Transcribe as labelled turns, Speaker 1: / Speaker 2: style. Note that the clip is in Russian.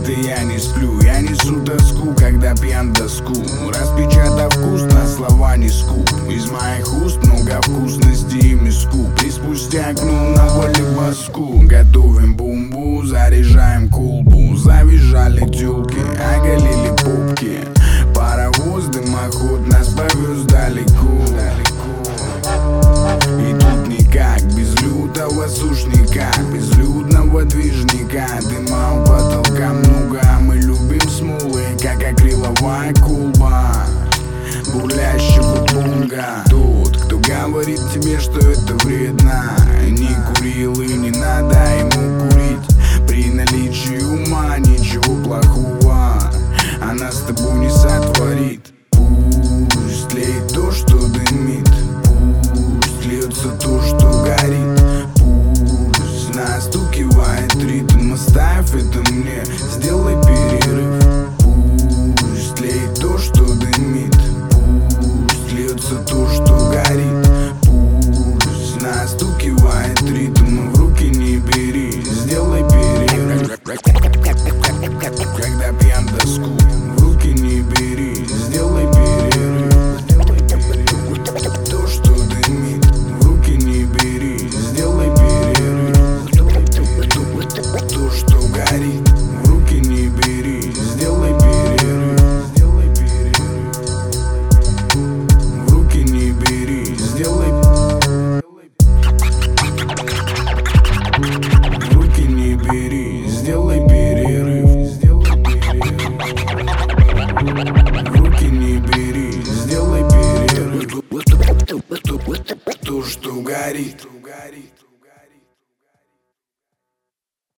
Speaker 1: это я не сплю. Я несу тоску, когда пьян доску. Распечатав вкусно, слова не скуп. Из моих уст много вкусностей и миску. Приспустя окну на воле баску. Готовим бумбу, заряжаем колбу. Завизжали тёлки, оголили пупки. Паровоз, дымоход нас повез далеко. И тут никак, без лютого сушняка, безлюдного движника. Дыма у потолка много, а мы любим смолы, как акриловая колба бурлящего бунга. Тот, кто говорит тебе, что это вредно, не курил и не надо ему курить. При наличии ума ничего плохого она с тобой не сотворит. Пусть тлеет то, что дымит, пусть льется то, что горит, пусть настукивает ритм. Оставь это мне, сделай перерыв. Пусть тлеет то, что дымит, пусть льется то, что горит, пусть настукивает ритм. В руки не бери, сделай перерыв. Когда пьян доску, в руки не бери, сделай перерыв. То, что дымит, в руки не бери, сделай перерыв. То, что горит, в руки не бери, сделай перерыв. В руки не бери, сделай. В руки не бери, сделай перерыв. В руки не бери, сделай перерыв. То, что горит.